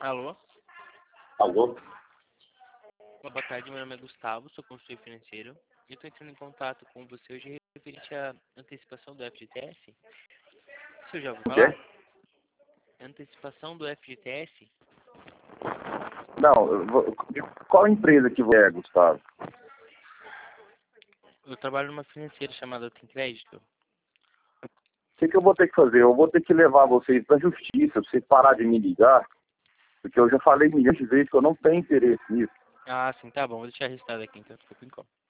Alô? Alô? Boa tarde, meu nome é Gustavo, sou consultor financeiro. Eu estou entrando em contato com você hoje referente à antecipação do FGTS. O senhor já ouviu O falar? quê? Antecipação do FGTS? Não, qual empresa que você é, Gustavo? Eu trabalho numa financeira chamada Tem Crédito. O que eu vou ter que fazer? Eu vou ter que levar vocês para a justiça, pra vocês parar de me ligar, porque eu já falei milhões de vezes que eu não tenho interesse nisso. Ah, sim, tá bom. Vou deixar registrado aqui, então. Desculpa,